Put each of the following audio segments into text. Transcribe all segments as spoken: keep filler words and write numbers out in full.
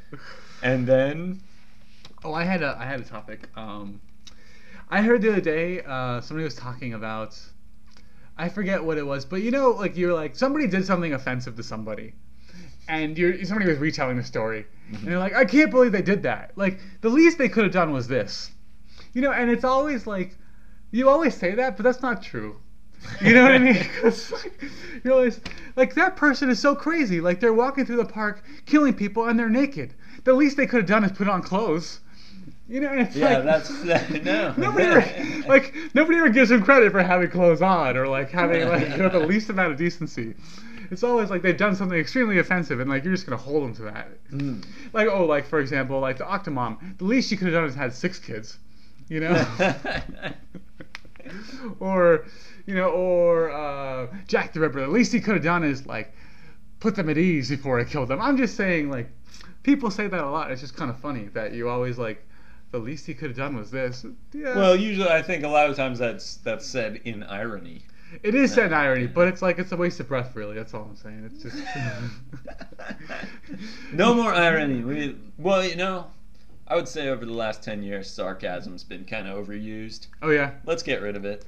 And then, Oh, I had a I had a topic. Um, I heard the other day uh, somebody was talking about. I forget what it was, but you know, like you're like somebody did something offensive to somebody, and you're somebody was retelling the story, and you're like, I can't believe they did that. Like the least they could have done was this, you know. And it's always like, you always say that, but that's not true. You know what I mean? 'Cause, like, you're always like that person is so crazy. Like they're walking through the park, killing people, and they're naked. The least they could have done is put on clothes. You know, and it's yeah, like, that's that, no. nobody ever, like nobody ever gives him credit for having clothes on or like having like you know the least amount of decency. It's always like they've done something extremely offensive and like you're just gonna hold them to that. Mm. Like oh, like for example, like the Octomom. The least she could have done is had six kids. You know, or you know, or uh, Jack the Ripper. The least he could have done is like put them at ease before he killed them. I'm just saying like people say that a lot. It's just kind of funny that you always like. The least he could have done was this. Yeah. Well, usually I think a lot of times that's that's said in irony. It is said in irony, but it's like it's a waste of breath, really. That's all I'm saying. It's just no more irony. We well, you know, I would say over the last ten years, sarcasm's been kind of overused. Oh yeah. Let's get rid of it.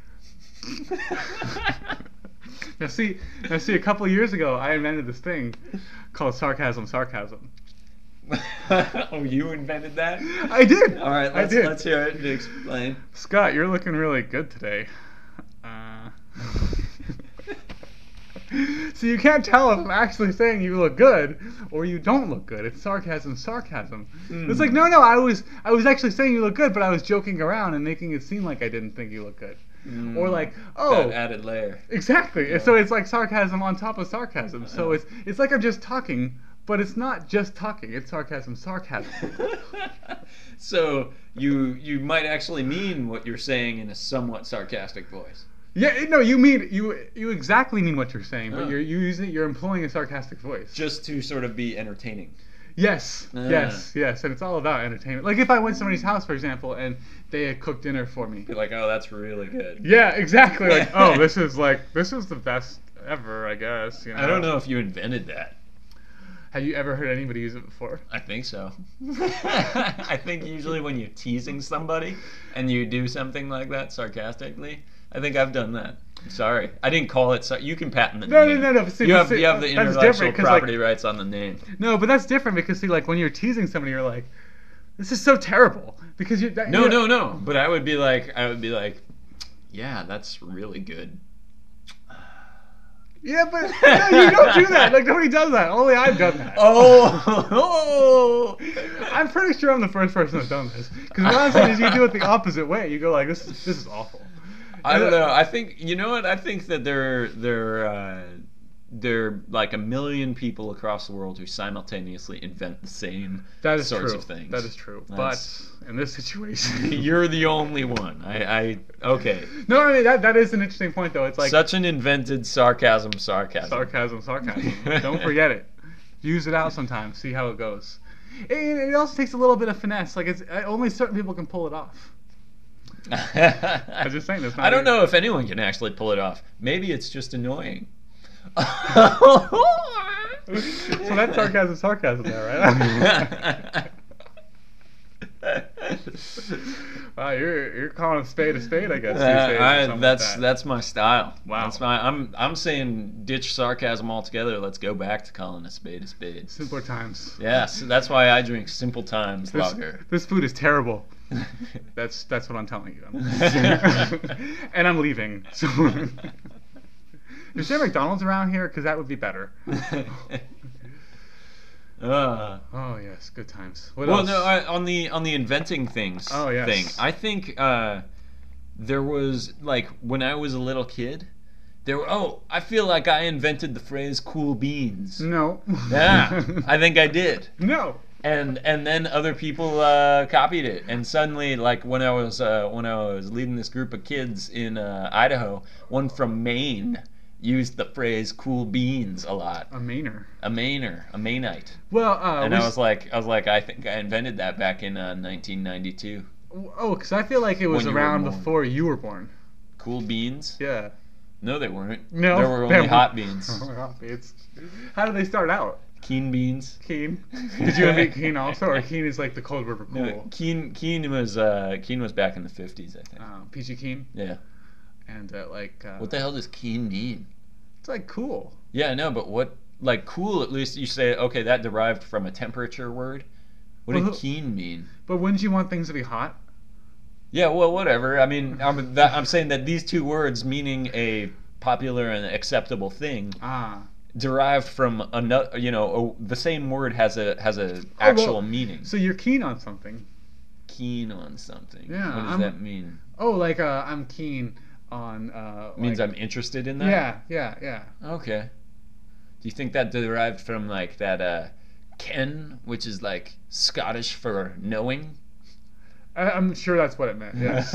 Now see, now see, a couple of years ago, I invented this thing called sarcasm, sarcasm. Oh, you invented that? I did. All right, let's I did. let's hear it and explain. Scott, you're looking really good today. Uh... So you can't tell if I'm actually saying you look good or you don't look good. It's sarcasm, sarcasm. Mm. It's like no, no. I was, I was actually saying you look good, but I was joking around and making it seem like I didn't think you look good. Mm. Or like, oh, that added layer. Exactly. Yeah. So it's like sarcasm on top of sarcasm. So it's it's like I'm just talking. But it's not just talking. It's sarcasm, sarcasm. So you you might actually mean what you're saying in a somewhat sarcastic voice. Yeah, no, you mean you you exactly mean what you're saying, but Oh. you're you using you're employing a sarcastic voice. Just to sort of be entertaining. Yes, Ah. yes, yes, and it's all about entertainment. Like if I went to somebody's house, for example, and they had cooked dinner for me. Be like, oh, that's really good. Yeah, exactly. Like, oh, this is like this is the best ever, I guess. You know? I don't know if you invented that. Have you ever heard anybody use it before? I think so. I think usually when you're teasing somebody and you do something like that sarcastically, I think I've done that. Sorry, I didn't call it. Sar- you can patent the No, name. no, no, no. See, you have see, you have the that's intellectual different 'cause, like- property rights on the name. No, but that's different because see, like when you're teasing somebody, you're like, "This is so terrible," because you. That, No, you no, no. But I would be like, I would be like, yeah, that's really good. Yeah, but no, you don't do that. Like nobody does that. Only I've done that. Oh, I'm pretty sure I'm the first person that's done this. Because what I'm saying is, you do it the opposite way. You go like, "This is this is awful." I don't know. I think you know what? I think that there there uh, there are like a million people across the world who simultaneously invent the same That is sorts true. of things. That is true. That's- But in this situation, You're the only one. I, I okay. no, I mean that that is an interesting point though. It's like Such an invented sarcasm, sarcasm. sarcasm, sarcasm. Don't forget it. Use it out sometimes. See how it goes. And it also takes a little bit of finesse. Like it's only certain people can pull it off. I'm just saying this. I don't know if anyone can actually pull it off. Maybe it's just annoying. So that's sarcasm, sarcasm there, right? Wow, you're you're calling a spade a spade, I guess. these Uh, days, or I- something that's like that. that's my style. Wow. That's my. I'm I'm saying ditch sarcasm altogether. Let's go back to calling a spade a spade. Simpler times. Yes, that's why I drink Simple Times This, lager. this food is terrible. That's that's what I'm telling you. And I'm leaving. So is there McDonald's around here? Because that would be better. uh, Oh yes, good times. What well, else? no, I, on the on the inventing things Oh, yes. thing, I think uh, there was like when I was a little kid, there were. Oh, I feel like I invented the phrase "cool beans." No. Yeah, I think I did. No. and and then other people uh, copied it, and suddenly, like when I was uh, when I was leading this group of kids in uh, Idaho, one from Maine used the phrase "cool beans" a lot. A Mainer. A Mainer, a Mainite, Well, uh, and we I s- was like, I was like, I think I invented that back in uh, nineteen ninety-two. oh, because I feel like it was When you were around born. before you were born. Cool beans? Yeah. No, they weren't. No. There were they only hot beans. Hot beans. How did they start out? Keen beans. Keen. Did you invent Keen also, or Keen is like the code word for cool? No, Keen Keen was uh, Keen was back in the fifties, I think. Uh, Peachy Keen. Yeah. And uh, like. Uh, What the hell does keen mean? It's like cool. Yeah, I know, but what like cool? At least you say okay, that derived from a temperature word. What Well, did keen mean? But wouldn't you want things to be hot? Yeah, well, whatever. I mean, I'm that, I'm saying that these two words meaning a popular and acceptable thing Ah. derived from another. You know, a, the same word has a has a Oh, actual well, meaning. So you're keen on something. Keen on something. Yeah, What does I'm- that mean? Oh, like uh, I'm keen on. Uh, Means like, I'm interested in that. Yeah, yeah, yeah. Okay. Do you think that derived from like that uh, ken, which is like Scottish for knowing? I, I'm sure that's what it meant. Yes.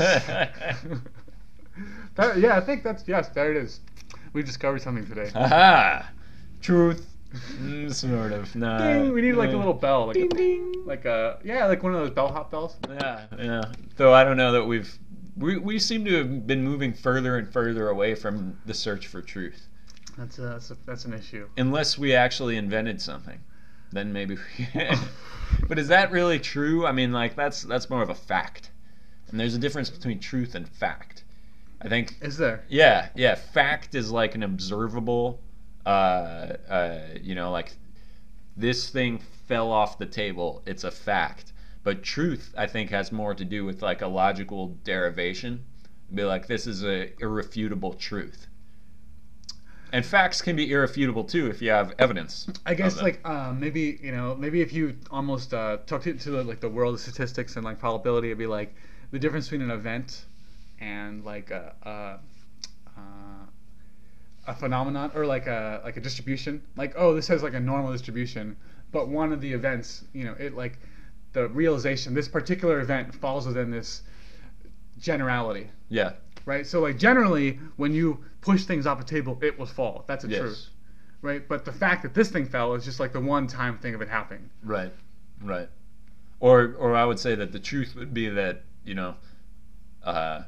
that, yeah, I think that's yes. There it is. We discovered something today. Aha! Truth. Mm, sort of. Nah. Ding! We need like a Uh, little bell, like ding a, ding. like a yeah, like one of those bellhop bells. Yeah, yeah. Though I don't know that we've we we seem to have been moving further and further away from the search for truth. That's a, that's a, that's an issue. Unless we actually invented something, then maybe. We But is that really true? I mean, like that's that's more of a fact, and there's a difference between truth and fact. I think. Is there? Yeah, yeah. Fact is like an observable, uh, uh, you know, like this thing fell off the table. It's a fact. But truth, I think, has more to do with like a logical derivation. Be like, this is a irrefutable truth. And facts can be irrefutable too if you have evidence. I guess of them. like uh, maybe you know maybe if you almost uh, took it to the, like the world of statistics and like probability, it'd be like the difference between an event and like a a, uh, a phenomenon or like a like a distribution. Like oh, this has like a normal distribution, but one of the events, you know, it like the realization this particular event falls within this generality. Yeah. Right, so like generally, when you push things off a table, it will fall. That's a Yes. truth, right? But the fact that this thing fell is just like the one-time thing of it happening. Right. Right. Or or I would say that the truth would be that you know, uh,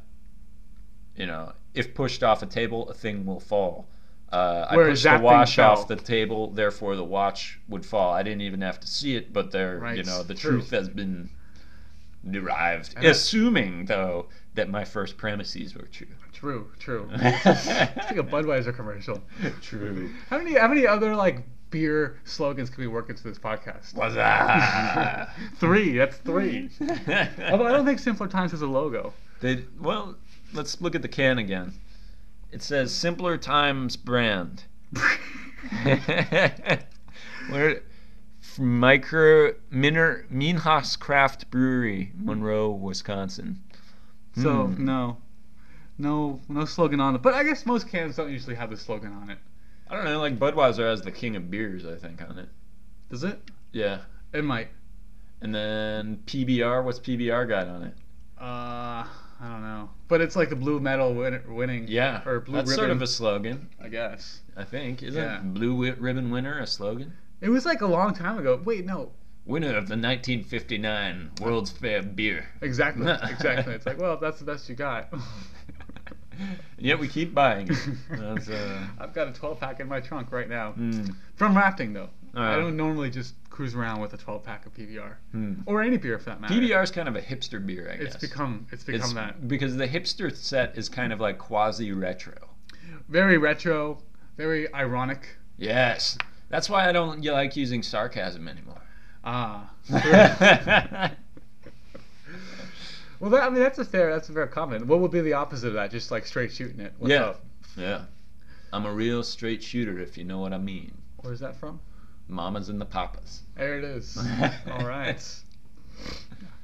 you know, if pushed off a table, a thing will fall. Uh, I Whereas pushed that the thing watch fell. off the table, therefore the watch would fall. I didn't even have to see it, but there, you Right. know, the True. truth has been derived. And I- Assuming though that my first premises were true. True, true. It's like a Budweiser commercial. True. How many how many other like beer slogans can we work into this podcast? What's that? Three. That's three. Although I don't think Simpler Times has a logo. They well, let's look at the can again. It says Simpler Times brand. Where from Micro Miner Minhas Craft Brewery, Monroe, Wisconsin. So Hmm. no, no, no slogan on it. But I guess most cans don't usually have the slogan on it. I don't know, like Budweiser has the king of beers, I think, on it. Does it? Yeah. It might. And then P B R, what's P B R got on it? Uh, I don't know. But it's like the blue medal win- winning. Yeah. Or blue That's ribbon. sort of a slogan, I guess. I think. Isn't Yeah. Blue wi- Ribbon Winner a slogan? It was like a long time ago. Wait, no. Winner of the nineteen fifty-nine World's Fair Beer. Exactly. Exactly. It's like, well, if that's the best you got. And yet we keep buying it. That's, uh, I've got a twelve pack in my trunk right now. mm, From rafting, though. I Uh. don't normally just cruise around with a twelve pack of P B R. hmm. Or any beer for that matter. P B R is kind of a hipster beer, I guess. It's become it's become It's- that. because the hipster set is kind of like quasi retro. Very retro, very ironic. Yes, that's why I don't y- like using sarcasm anymore. Ah. yeah, Well, that, I mean, that's a fair that's a fair comment. What would be the opposite of that? Just like straight shooting it. What's up? I'm a real straight shooter, if you know what I mean. Where's that from? Mamas and the papas. There it is. All right.